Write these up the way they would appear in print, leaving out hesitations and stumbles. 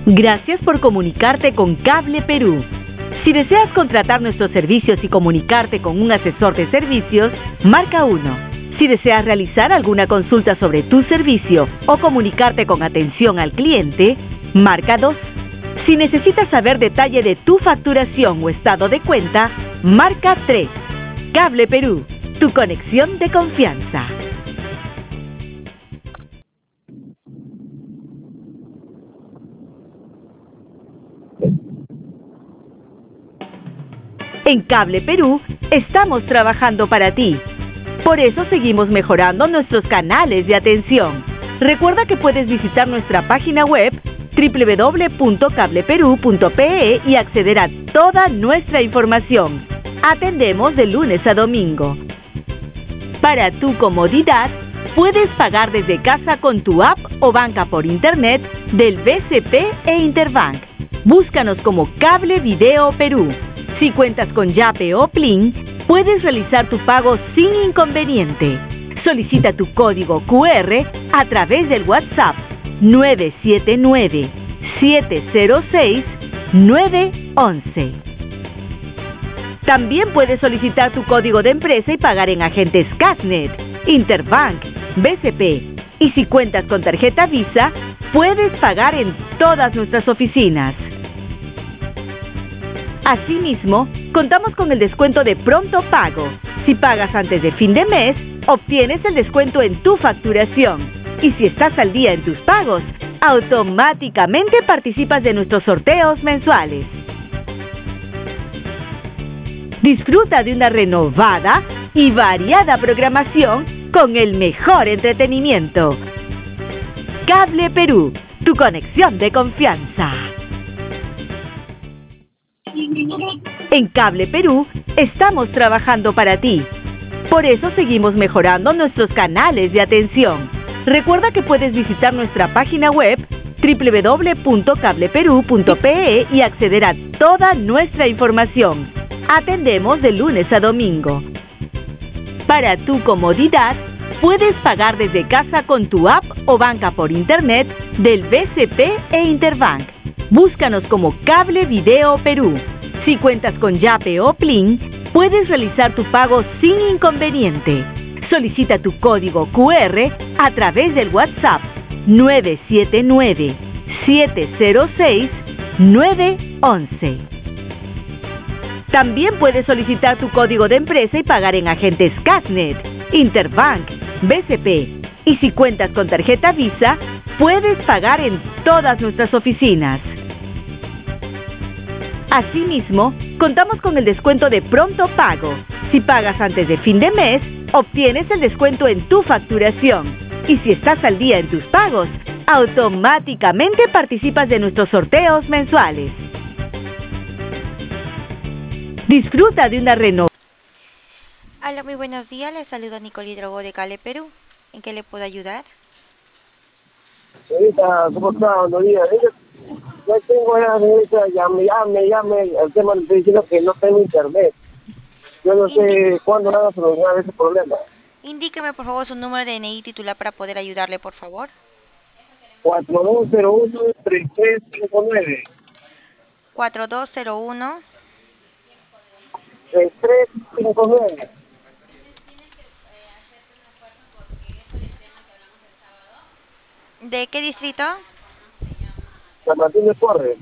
Gracias por comunicarte con Cable Perú. Si deseas contratar nuestros servicios y comunicarte con un asesor de servicios, marca 1. Si deseas realizar alguna consulta sobre tu servicio o comunicarte con atención al cliente, marca 2. Si necesitas saber detalle de tu facturación o estado de cuenta, marca 3. Cable Perú, tu conexión de confianza. En Cable Perú estamos trabajando para ti. Por eso seguimos mejorando nuestros canales de atención. Recuerda que puedes visitar nuestra página web www.cableperu.pe y acceder a toda nuestra información. Atendemos de lunes a domingo. Para tu comodidad, puedes pagar desde casa con tu app o banca por internet del BCP e Interbank. Búscanos como Cable Video Perú. Si cuentas con Yape o Plin, puedes realizar tu pago sin inconveniente. Solicita tu código QR a través del WhatsApp 979-706-911. También puedes solicitar tu código de empresa y pagar en agentes Casnet, Interbank, BCP. Y si cuentas con tarjeta Visa, puedes pagar en todas nuestras oficinas. Asimismo, contamos con el descuento de pronto pago. Si pagas antes de fin de mes, obtienes el descuento en tu facturación. Y si estás al día en tus pagos, automáticamente participas de nuestros sorteos mensuales. Disfruta de una renovada y variada programación con el mejor entretenimiento. Cable Perú, tu conexión de confianza. En Cable Perú estamos trabajando para ti. Por eso seguimos mejorando nuestros canales de atención. Recuerda que puedes visitar nuestra página web www.cableperu.pe y acceder a toda nuestra información. Atendemos de lunes a domingo. Para tu comodidad, puedes pagar desde casa con tu app o banca por internet del BCP e Interbank. Búscanos como Cable Video Perú. Si cuentas con Yape o Plin, puedes realizar tu pago sin inconveniente. Solicita tu código QR a través del WhatsApp 979-706-911. También puedes solicitar tu código de empresa y pagar en agentes Casnet, Interbank, BCP. Y si cuentas con tarjeta Visa, puedes pagar en todas nuestras oficinas. Asimismo, contamos con el descuento de pronto pago. Si pagas antes de fin de mes, obtienes el descuento en tu facturación. Y si estás al día en tus pagos, automáticamente participas de nuestros sorteos mensuales. Disfruta de una renovación. Hola, muy buenos días. Les saludo Nicole Drogo de Cable Perú. ¿En qué le puedo ayudar? Señorita, ¿cómo está? Buenos días. Ya tengo señorita, llame, el tema me estoy diciendo que no tengo internet. Yo no sé cuándo van a solucionar ese problema. Indíqueme, por favor, su número de DNI titular para poder ayudarle, por favor. 4201-3359. 4201. 3359. ¿De qué distrito? San Martín de Porres.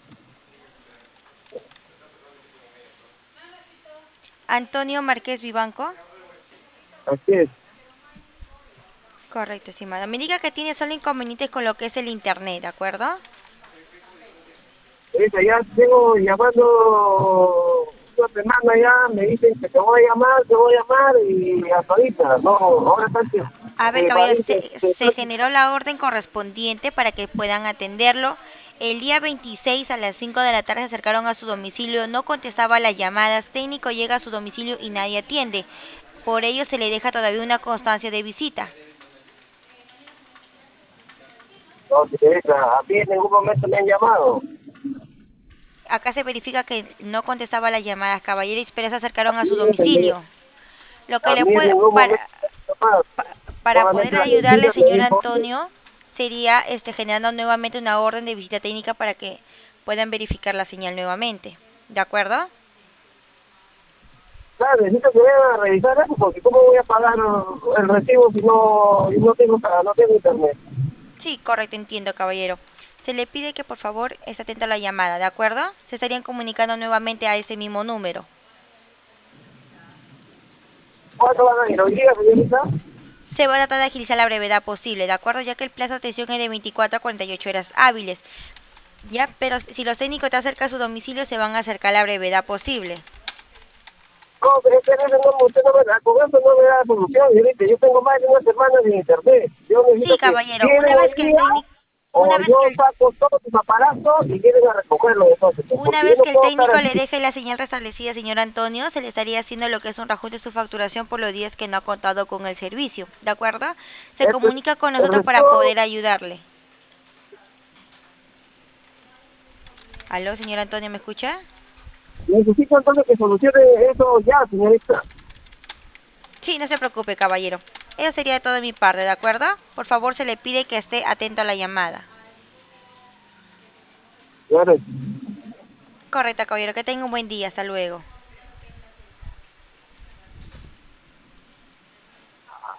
Antonio Márquez Vivanco. Así es. Correcto, estimado. Me indica que tiene solo inconvenientes con lo que es el internet, ¿de acuerdo? Señorita, ya tengo llamando una semana ya, me dicen que te voy a llamar y hasta ahorita, no, ahora está aquí. A ver, caballero, se generó la orden correspondiente para que puedan atenderlo. El día 26 a las 5 de la tarde se acercaron a su domicilio, no contestaba las llamadas, técnico llega a su domicilio y nadie atiende. Por ello se le deja todavía una constancia de visita. No, señorita, a mí en ningún momento me han llamado. Acá se verifica que no contestaba las llamadas, caballero, pero se acercaron a su domicilio. Lo que le puede, para poder ayudarle, señor Antonio, sería generando nuevamente una orden de visita técnica para que puedan verificar la señal nuevamente. ¿De acuerdo? Claro, necesito que vayan a revisar eso porque ¿cómo voy a pagar el recibo si no tengo internet? Sí, correcto, entiendo, caballero. Se le pide que por favor esté atento a la llamada, ¿de acuerdo? Se estarían comunicando nuevamente a ese mismo número. ¿Cuánto van a ir hoy día, señorita? Se va a tratar de agilizar la brevedad posible, ¿de acuerdo? Ya que el plazo de atención es de 24 a 48 horas hábiles. Ya, pero si los técnicos están cerca de su domicilio, se van a acercar a la brevedad posible. No, pero es que usted no me da, con eso no me da solución, señorita. Yo tengo más de una semana sin internet. Yo necesito Sí, que caballero, vienen hoy día o yo saco todos sus aparatos y vienen a recogerlo entonces. una Porque yo vez no que el puedo estar técnico le así. deje la señal restablecida, señor Antonio, se le estaría haciendo lo que es un reajuste de su facturación por los días que no ha contado con el servicio, ¿de acuerdo? Se comunica con El nosotros para resto, poder ayudarle. ¿Aló, señor Antonio, me escucha? necesito entonces que solucione eso ya, señorita. Sí, no se preocupe, caballero. Eso sería todo de mi parte, ¿de acuerdo? Por favor, se le pide que esté atento a la llamada. Claro. Correcto, caballero. Que tenga un buen día. Hasta luego.